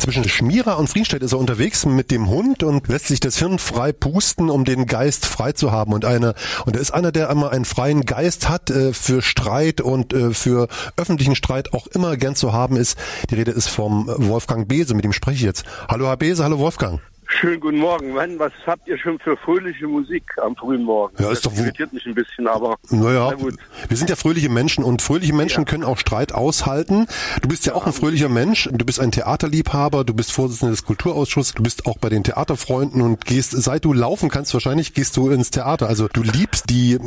Zwischen Schmierer und Friedenstedt ist er unterwegs mit dem Hund und lässt sich das Hirn frei pusten, um den Geist frei zu haben. Und er ist einer, der immer einen freien Geist hat, für Streit und für öffentlichen Streit auch immer gern zu haben ist. Die Rede ist vom Wolfgang Beese, mit dem spreche ich jetzt. Hallo Herr Beese, hallo Wolfgang. Schönen guten Morgen, Mann. Was habt ihr schon für fröhliche Musik am frühen Morgen? Ja, ist das doch irritiert mich ein bisschen, aber naja, na gut. Wir sind ja fröhliche Menschen und fröhliche Menschen können auch Streit aushalten. Du bist ja auch ein fröhlicher Mensch. Du bist ein Theaterliebhaber, du bist Vorsitzender des Kulturausschusses, du bist auch bei den Theaterfreunden und seit du laufen kannst, wahrscheinlich gehst du ins Theater. Also du liebst die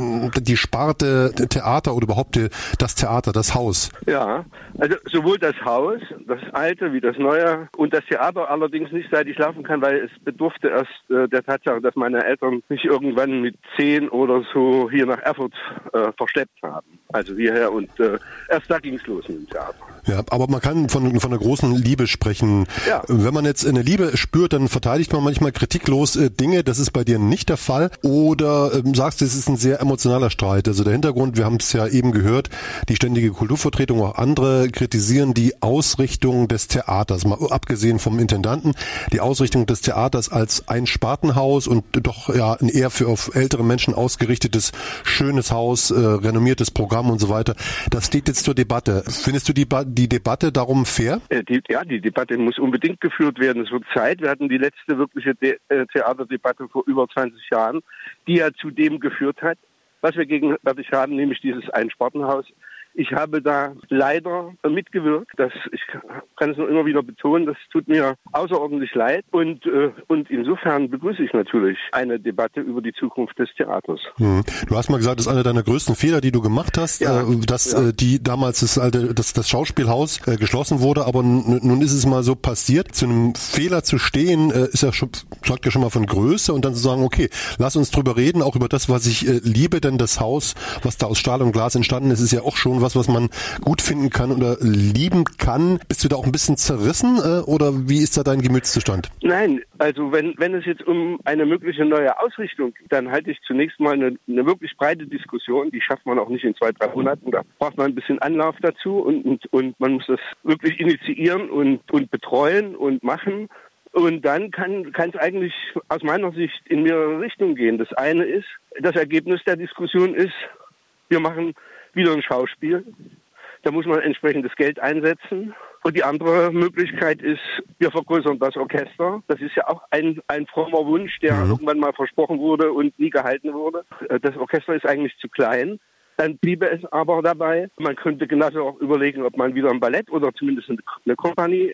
Sparte Theater oder überhaupt das Theater, das Haus. Ja, also sowohl das Haus, das alte wie das neue und das Theater allerdings nicht, seit ich laufen kann, weil es bedurfte erst der Tatsache, dass meine Eltern mich irgendwann mit 10 oder so hier nach Erfurt verschleppt haben. Also hierher und erst da ging es los mit dem Theater. Ja, aber man kann von einer großen Liebe sprechen. Ja. Wenn man jetzt eine Liebe spürt, dann verteidigt man manchmal kritiklos Dinge. Das ist bei dir nicht der Fall. Oder sagst du, es ist ein sehr emotionaler Streit. Also der Hintergrund, wir haben es ja eben gehört, die ständige Kulturvertretung, auch andere kritisieren die Ausrichtung des Theaters. Mal abgesehen vom Intendanten, die Ausrichtung des Theaters als ein Spartenhaus und doch ja ein eher für auf ältere Menschen ausgerichtetes, schönes Haus, renommiertes Programm und so weiter. Das steht jetzt zur Debatte. Findest du die Debatte darum fair? Die Debatte muss unbedingt geführt werden. Es wird Zeit. Wir hatten die letzte wirkliche Theaterdebatte vor über 20 Jahren, die ja zu dem geführt hat, was wir gegenwärtig haben, nämlich dieses Einspartenhaus. Ich habe da leider mitgewirkt. Ich kann es nur immer wieder betonen, das tut mir außerordentlich leid. Und insofern begrüße ich natürlich eine Debatte über die Zukunft des Theaters. Du hast mal gesagt, das ist einer deiner größten Fehler, die du gemacht hast, dass die damals das Schauspielhaus geschlossen wurde. Aber nun ist es mal so passiert. Zu einem Fehler zu stehen, zeugt ja schon mal von Größe und dann zu sagen, okay, lass uns drüber reden, auch über das, was ich liebe, denn das Haus, was da aus Stahl und Glas entstanden ist, ist ja auch schon was man gut finden kann oder lieben kann. Bist du da auch ein bisschen zerrissen oder wie ist da dein Gemütszustand? Nein, also wenn es jetzt um eine mögliche neue Ausrichtung geht, dann halte ich zunächst mal eine wirklich breite Diskussion. Die schafft man auch nicht in 2-3 Monaten. Da braucht man ein bisschen Anlauf dazu und man muss das wirklich initiieren und betreuen und machen. Und dann kann es eigentlich aus meiner Sicht in mehrere Richtungen gehen. Das eine ist, das Ergebnis der Diskussion ist, wir machen wieder ein Schauspiel. Da muss man entsprechendes Geld einsetzen. Und die andere Möglichkeit ist, wir vergrößern das Orchester. Das ist ja auch ein frommer Wunsch, der irgendwann mal versprochen wurde und nie gehalten wurde. Das Orchester ist eigentlich zu klein. Dann bliebe es aber dabei. Man könnte genauso auch überlegen, ob man wieder ein Ballett oder zumindest eine Kompanie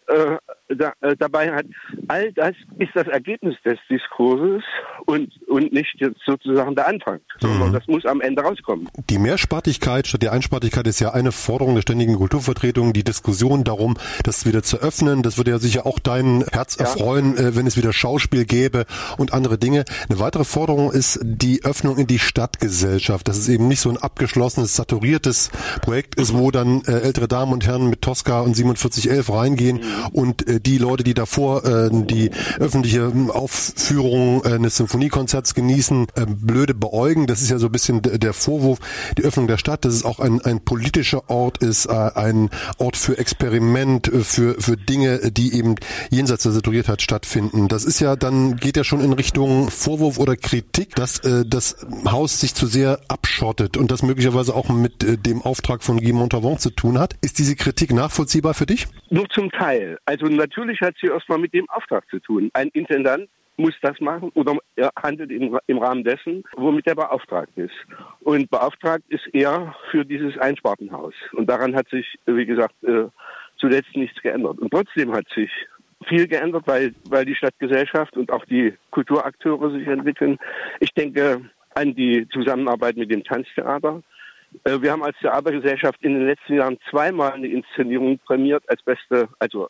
dabei hat. All das ist das Ergebnis des Diskurses und nicht jetzt sozusagen der Anfang, sondern das muss am Ende rauskommen. Die Mehrspartigkeit statt der Einspartigkeit ist ja eine Forderung der ständigen Kulturvertretung. Die Diskussion darum, das wieder zu öffnen, das würde ja sicher auch dein Herz erfreuen, wenn es wieder Schauspiel gäbe und andere Dinge. Eine weitere Forderung ist die Öffnung in die Stadtgesellschaft. Das ist eben nicht so ein abgeschlossenes, saturiertes Projekt ist, wo dann ältere Damen und Herren mit Tosca und 4711 reingehen und die Leute, die davor die öffentliche Aufführung eines Symphoniekonzerts genießen, blöde beäugen. Das ist ja so ein bisschen der Vorwurf. Die Öffnung der Stadt, dass es auch ein politischer Ort ist, ein Ort für Experiment, für Dinge, die eben jenseits der Saturiertheit stattfinden. Das ist ja dann, geht ja schon in Richtung Vorwurf oder Kritik, dass das Haus sich zu sehr abschottet und das möglicherweise auch mit dem Auftrag von Guy Montauban zu tun hat. Ist diese Kritik nachvollziehbar für dich? Nur zum Teil. Also natürlich hat sie erstmal mit dem Auftrag zu tun. Ein Intendant muss das machen oder er handelt im Rahmen dessen, womit er beauftragt ist. Und beauftragt ist er für dieses Einspartenhaus. Und daran hat sich, wie gesagt, zuletzt nichts geändert. Und trotzdem hat sich viel geändert, weil die Stadtgesellschaft und auch die Kulturakteure sich entwickeln. Ich denke an die Zusammenarbeit mit dem Tanztheater. Wir haben als Theatergesellschaft in den letzten Jahren zweimal eine Inszenierung prämiert als beste,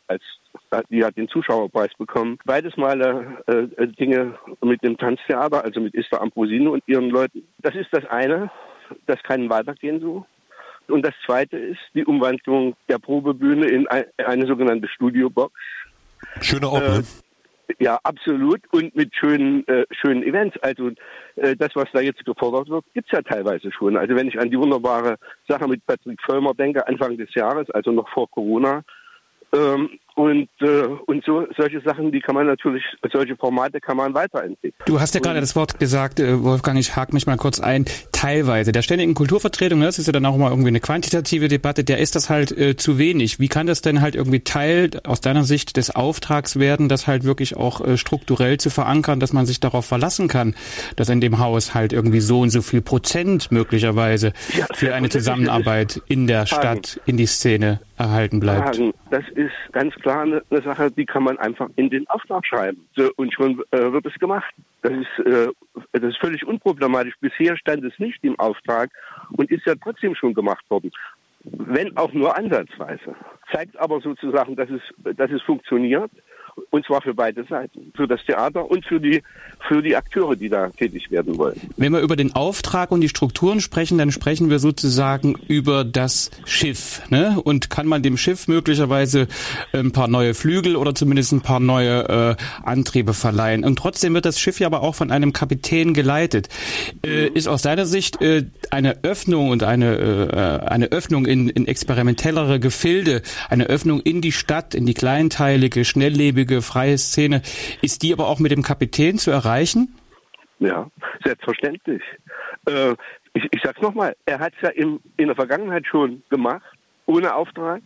die hat den Zuschauerpreis bekommen. Beides Male Dinge mit dem Tanztheater, also mit Esther Ambrosino und ihren Leuten. Das ist das eine, das kann weitergehen so. Und das zweite ist die Umwandlung der Probebühne in eine sogenannte Studiobox. Schöner Ort, ne? Ja, absolut. Und mit schönen Events. Also das, was da jetzt gefordert wird, gibt's ja teilweise schon. Also wenn ich an die wunderbare Sache mit Patrick Völlmer denke, Anfang des Jahres, also noch vor Corona, Und solche Sachen, solche Formate kann man weiterentwickeln. Du hast ja gerade das Wort gesagt, Wolfgang, ich hake mich mal kurz ein, teilweise. Der Ständigen Kulturvertretung, das ist ja dann auch mal irgendwie eine quantitative Debatte, der ist das halt zu wenig. Wie kann das denn halt irgendwie Teil aus deiner Sicht des Auftrags werden, das halt wirklich auch strukturell zu verankern, dass man sich darauf verlassen kann, dass in dem Haus halt irgendwie so und so viel Prozent möglicherweise für eine Zusammenarbeit in der Stadt, in die Szene erhalten bleibt? Das ist ganz klar eine Sache, die kann man einfach in den Auftrag schreiben. So, und schon wird es gemacht. Das ist völlig unproblematisch. Bisher stand es nicht im Auftrag und ist ja trotzdem schon gemacht worden. Wenn auch nur ansatzweise. Zeigt aber sozusagen, dass es funktioniert. Und zwar für beide Seiten. Für das Theater und für die Akteure, die da tätig werden wollen. Wenn wir über den Auftrag und die Strukturen sprechen, dann sprechen wir sozusagen über das Schiff, ne? Und kann man dem Schiff möglicherweise ein paar neue Flügel oder zumindest ein paar neue Antriebe verleihen. Und trotzdem wird das Schiff ja aber auch von einem Kapitän geleitet. Ist aus deiner Sicht eine Öffnung und eine Öffnung in experimentellere Gefilde, eine Öffnung in die Stadt, in die kleinteilige, schnelllebige, freie Szene, ist die aber auch mit dem Kapitän zu erreichen? Ja, selbstverständlich. Ich sag's nochmal, er hat es ja in der Vergangenheit schon gemacht, ohne Auftrag.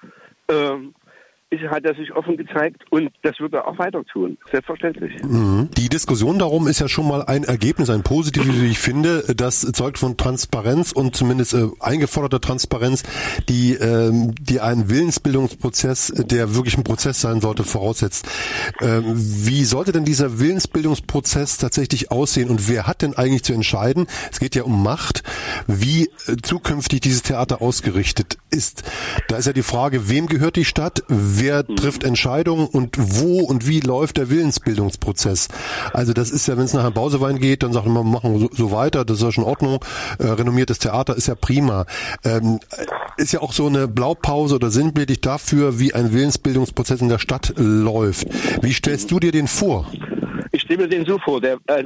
Hat er sich offen gezeigt und das wird er auch weiter tun, selbstverständlich. Die Diskussion darum ist ja schon mal ein Ergebnis, ein positives, wie ich finde. Das zeugt von Transparenz und zumindest eingeforderter Transparenz, die einen Willensbildungsprozess, der wirklich ein Prozess sein sollte, voraussetzt. Wie sollte denn dieser Willensbildungsprozess tatsächlich aussehen und wer hat denn eigentlich zu entscheiden? Es geht ja um Macht, wie zukünftig dieses Theater ausgerichtet ist. Da ist ja die Frage, wem gehört die Stadt? Wer trifft Entscheidungen und wo und wie läuft der Willensbildungsprozess? Also das ist ja, wenn es nach einem Bausewein geht, dann sagt man, wir machen so weiter, das ist ja schon in Ordnung. Renommiertes Theater ist ja prima. Ist ja auch so eine Blaupause oder sinnbildlich dafür, wie ein Willensbildungsprozess in der Stadt läuft. Wie stellst du dir den vor? Ich stelle mir den so vor,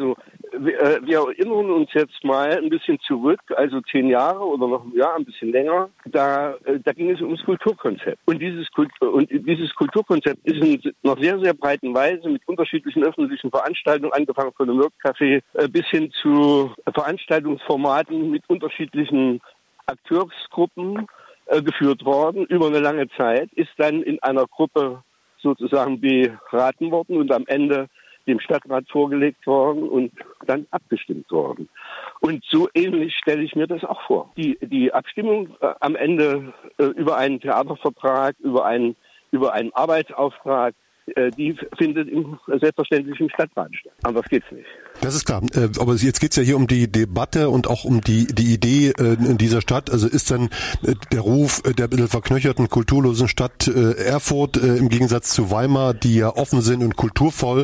wir erinnern uns jetzt mal ein bisschen zurück, also 10 Jahre oder noch ein bisschen länger. Da ging es ums Kulturkonzept. Und dieses Kulturkonzept ist in noch sehr, sehr breiten Weise mit unterschiedlichen öffentlichen Veranstaltungen, angefangen von dem Workcafé bis hin zu Veranstaltungsformaten mit unterschiedlichen Akteursgruppen geführt worden über eine lange Zeit, ist dann in einer Gruppe sozusagen beraten worden und am Ende dem Stadtrat vorgelegt worden und dann abgestimmt worden. Und so ähnlich stelle ich mir das auch vor. Die Abstimmung am Ende über einen Theatervertrag, über einen Arbeitsauftrag, die findet selbstverständlich im Stadtrat statt. Anders geht's nicht. Das ist klar. Aber jetzt geht's ja hier um die Debatte und auch um die Idee in dieser Stadt. Also ist dann der Ruf der ein bisschen verknöcherten, kulturlosen Stadt Erfurt im Gegensatz zu Weimar, die ja offen sind und kulturvoll.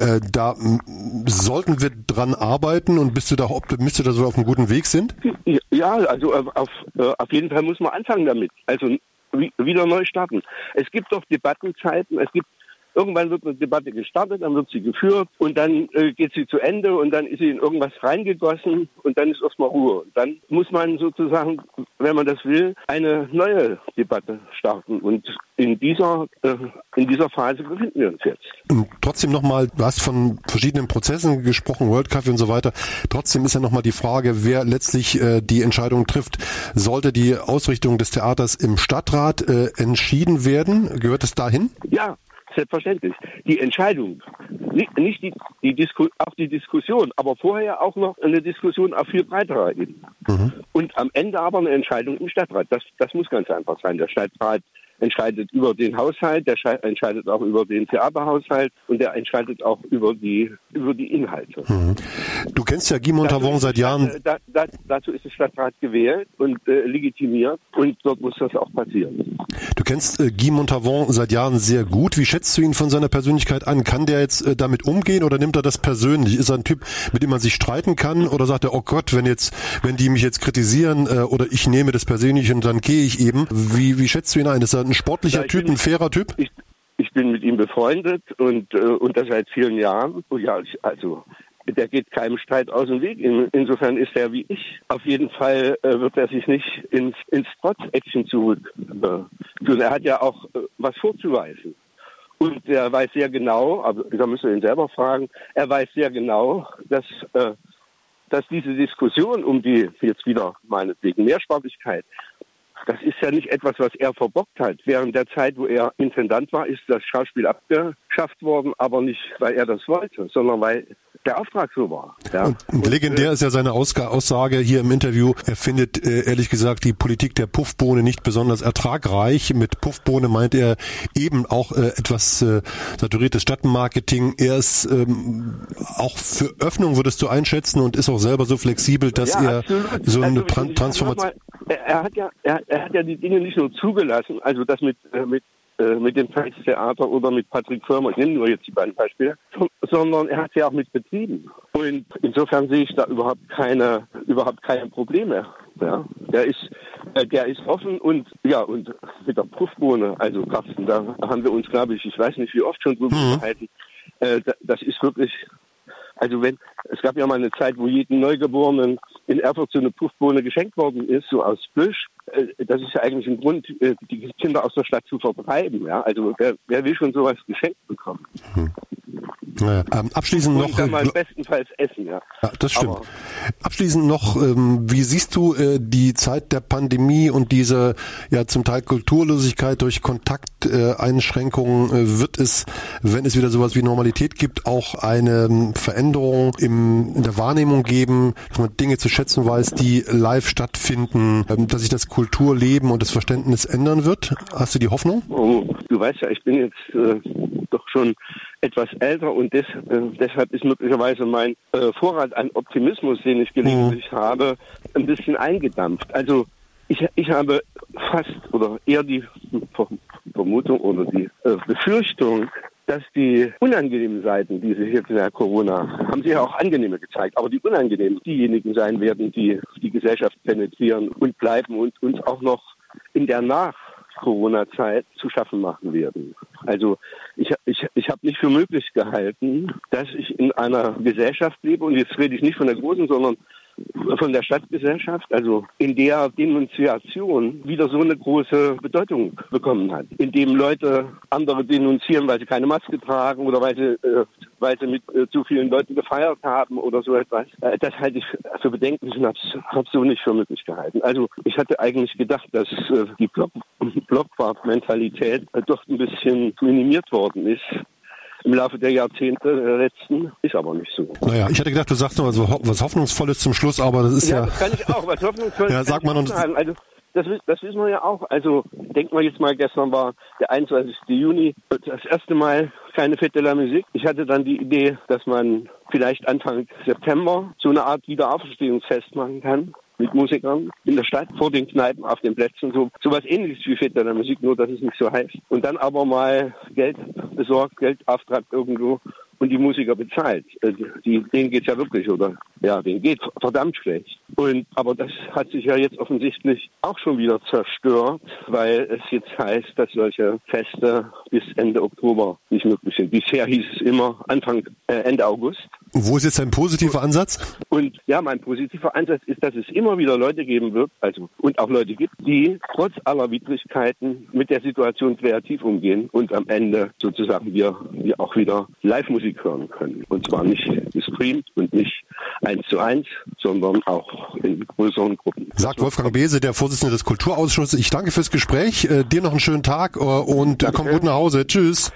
Da sollten wir dran arbeiten und bist du da optimistisch, dass wir auf einem guten Weg sind? Ja, also auf jeden Fall muss man anfangen damit. Also wieder neu starten. Es gibt doch Debattenzeiten, irgendwann wird eine Debatte gestartet, dann wird sie geführt und dann geht sie zu Ende und dann ist sie in irgendwas reingegossen und dann ist erstmal Ruhe. Und dann muss man sozusagen, wenn man das will, eine neue Debatte starten und in dieser Phase befinden wir uns jetzt. Und trotzdem nochmal, du hast von verschiedenen Prozessen gesprochen, World Café und so weiter. Trotzdem ist ja nochmal die Frage, wer letztlich die Entscheidung trifft. Sollte die Ausrichtung des Theaters im Stadtrat entschieden werden? Gehört es dahin? Ja. Selbstverständlich. Die Entscheidung, nicht auch die Diskussion, aber vorher auch noch eine Diskussion auf viel breiterer Ebene. Und am Ende aber eine Entscheidung im Stadtrat. Das muss ganz einfach sein. Der Stadtrat entscheidet über den Haushalt, der entscheidet auch über den Theaterhaushalt und der entscheidet auch über die Inhalte. Du kennst ja Guy Montavon seit Jahren. Dazu ist der Stadtrat gewählt und legitimiert und dort muss das auch passieren. Du kennst Guy Montavon seit Jahren sehr gut. Wie schätzt du ihn von seiner Persönlichkeit an? Kann der jetzt damit umgehen oder nimmt er das persönlich? Ist er ein Typ, mit dem man sich streiten kann oder sagt er, oh Gott, wenn die mich jetzt kritisieren oder ich nehme das persönlich und dann gehe ich eben. Wie schätzt du ihn ein? Ist er ein sportlicher Typ, ein fairer Typ? Ich bin mit ihm befreundet und das seit vielen Jahren. Ja, der geht keinem Streit aus dem Weg. Insofern ist er wie ich. Auf jeden Fall wird er sich nicht ins Trotz-Action zurück tun. Er hat ja auch was vorzuweisen. Und er weiß sehr genau, aber da müssen wir ihn selber fragen, er weiß sehr genau, dass diese Diskussion um die jetzt wieder meinetwegen Mehrsprachigkeit, das ist ja nicht etwas, was er verbockt hat. Während der Zeit, wo er Intendant war, ist das Schauspiel abgeschafft worden, aber nicht, weil er das wollte, sondern weil der Auftrag so war. Ja. Und legendär ist ja seine Aussage hier im Interview, er findet ehrlich gesagt die Politik der Puffbohne nicht besonders ertragreich. Mit Puffbohne meint er eben auch etwas saturiertes Stadtmarketing. Er ist auch für Öffnung, würdest du einschätzen, und ist auch selber so flexibel, dass er absolut. So eine Transformation... Er hat ja die Dinge nicht nur zugelassen, also das mit dem Volkstheater oder mit Patrick Förmer, ich nenne nur jetzt die beiden Beispiele, sondern er hat sie auch mit betrieben. Und insofern sehe ich da überhaupt keine Probleme. Ja, der ist offen und mit der Puffbohne, also Carsten, da haben wir uns, glaube ich weiß nicht wie oft schon drüber unterhalten. Das ist wirklich, also es gab ja mal eine Zeit, wo jedem Neugeborenen in Erfurt so eine Puffbohne geschenkt worden ist, so aus Plüsch. Das ist ja eigentlich ein Grund, die Kinder aus der Stadt zu vertreiben. Ja? Also wer will schon sowas geschenkt bekommen? Naja, abschließend noch... Und dann bestenfalls essen, ja. Ja, das stimmt. Aber abschließend noch, wie siehst du die Zeit der Pandemie und diese zum Teil Kulturlosigkeit durch Kontakteinschränkungen? Wird es, wenn es wieder sowas wie Normalität gibt, auch eine Veränderung in der Wahrnehmung geben, dass man Dinge zu schätzen weiß, die live stattfinden, dass sich das Kulturleben und das Verständnis ändern wird? Hast du die Hoffnung? Oh, du weißt ja, ich bin jetzt doch schon etwas älter und deshalb ist möglicherweise mein Vorrat an Optimismus, den ich gelegentlich habe, ein bisschen eingedampft. Also ich habe fast oder eher die Vermutung oder die Befürchtung, dass die unangenehmen Seiten, die sich jetzt in der Corona, haben sich ja auch angenehme gezeigt, aber die unangenehmen diejenigen sein werden, die die Gesellschaft penetrieren und bleiben und uns auch noch in der Nach-Corona-Zeit zu schaffen machen werden. Also ich habe nicht für möglich gehalten, dass ich in einer Gesellschaft lebe, und jetzt rede ich nicht von der großen, sondern von der Stadtgesellschaft, also in der Denunziation wieder so eine große Bedeutung bekommen hat, in dem Leute andere denunzieren, weil sie keine Maske tragen oder weil sie mit zu vielen Leuten gefeiert haben oder so etwas. Das halte ich für bedenklich und habe so nicht für möglich gehalten. Also ich hatte eigentlich gedacht, dass die Blockwart-Mentalität doch ein bisschen minimiert worden ist im Laufe der Jahrzehnte letzten, ist aber nicht so. Naja, ich hätte gedacht, du sagst noch was Hoffnungsvolles zum Schluss, aber das ist ja... das kann ich auch, was Hoffnungsvolles ja, sagt man uns sagen. Also das wissen wir ja auch. Also denken wir jetzt mal, gestern war der 21. Juni, das erste Mal keine Fête de la Musique. Ich hatte dann die Idee, dass man vielleicht Anfang September so eine Art Wiederauferstehungsfest machen kann mit Musikern in der Stadt, vor den Kneipen, auf den Plätzen, so was Ähnliches wie Fête de la Musique, nur dass es nicht so heißt. Und dann aber mal Geld besorgt, Geld auftreibt irgendwo und die Musiker bezahlt. Denen geht's ja wirklich, denen geht's verdammt schlecht. Aber das hat sich ja jetzt offensichtlich auch schon wieder zerstört, weil es jetzt heißt, dass solche Feste bis Ende Oktober nicht möglich sind. Bisher hieß es immer Ende August. Wo ist jetzt dein positiver Ansatz? Und ja, mein positiver Ansatz ist, dass es immer wieder Leute geben wird, und auch Leute gibt, die trotz aller Widrigkeiten mit der Situation kreativ umgehen und am Ende sozusagen wir auch wieder Live-Musik hören können. Und zwar nicht gestreamt und nicht 1:1, sondern auch in größeren Gruppen. Sagt Wolfgang Beese, der Vorsitzende des Kulturausschusses. Ich danke fürs Gespräch. Dir noch einen schönen Tag und komm gut nach Hause. Tschüss.